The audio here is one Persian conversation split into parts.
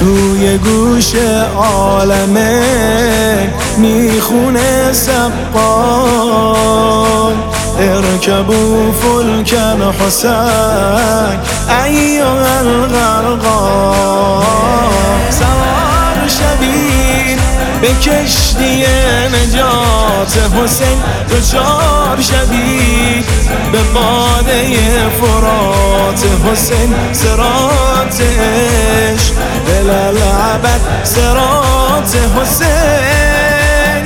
توی گوش عالمه میخونه سقال اركبوا فلك الحسين أيها الغرقان سوار شوید به کشتی نجات حسین دچار شوید به باده فرات حسین صراط عشق الالعبد صراط حسین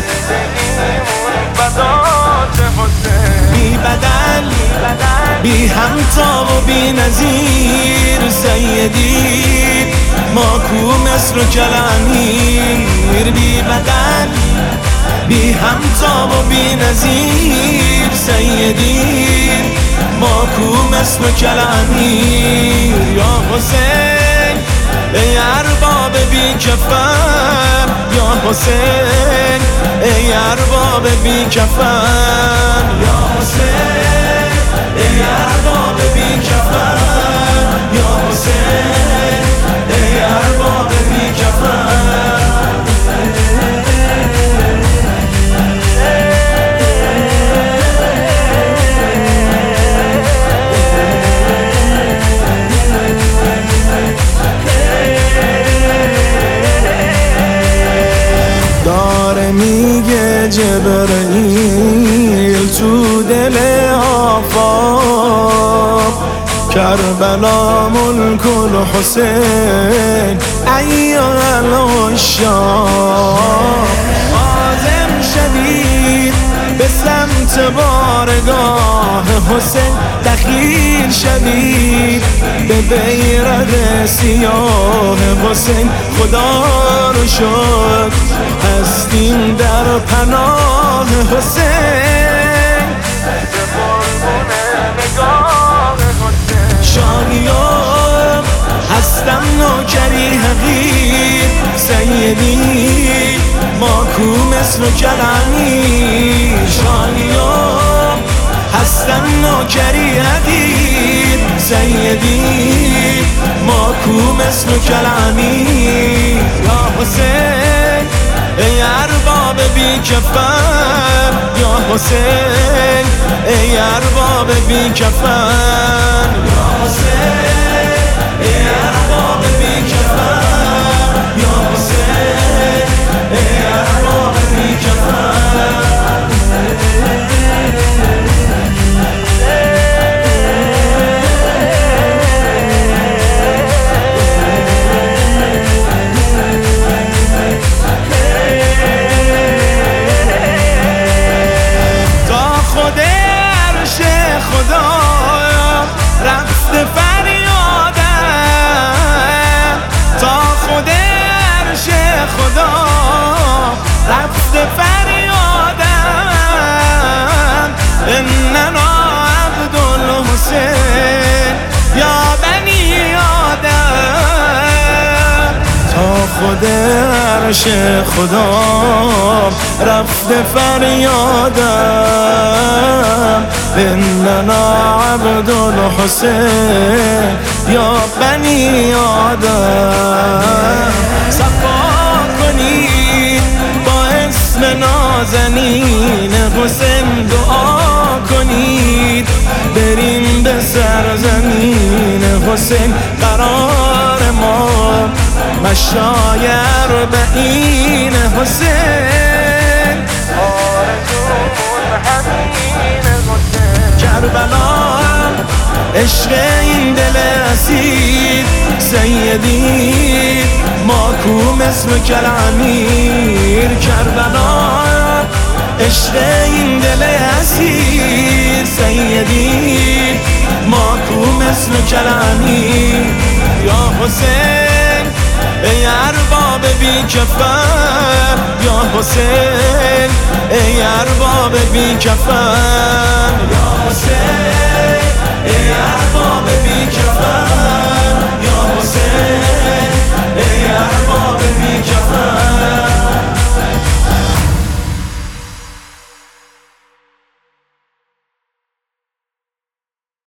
بی بدل بی همتا و بی نظیر سیدی ما کو مصر و کلامیر بی بدل بی همتا و بی نظیر سیدی ما کو مصر و کلامیر یا حسین ای ارباب بی کفن یا حسین ای ارباب بی کفن یا حسین ای ارباب بی کفن یا حسین ای ارباب بی کفن میگه جبرئیل تو دل آفاق کربلا ملک الحسین ایها العشاق عازم شدید به سمت بارگاه حسین دخیل شدید به بیرق سیاه حسین خدا رو شکر هستیم در پناه حسین شانیان هستم نوکری حقیر سیدی ما کو مصر و کلامیر شانیان هستم نوکری حقیر سیدی ما کو مصر و کلامیر یا حسین ای ارباب بی کفن یا حسین ای ارباب بی کفن یا حسین ای ارباب بی کفن یا حسین ای ارباب بی کفن إننا عبد الحسين يا بني آدم تا خود عرش خدا رفته فریادم إننا عبد الحسين يا بني آدم صفا کنید با اسم نازنین حسین دعا کنید بریم به سرزمین حسین قرار ما مشای اربعین حسین آرزومون همین حسین کربلا عشق این دل اسیر سیدی ما کو مصر و کلامیر کربلا عشق این دل اسیر سیدی ما کو مصر و کلامیر یا حسین ای ارباب بی کفن یا حسین ای ارباب بی کفن یا حسین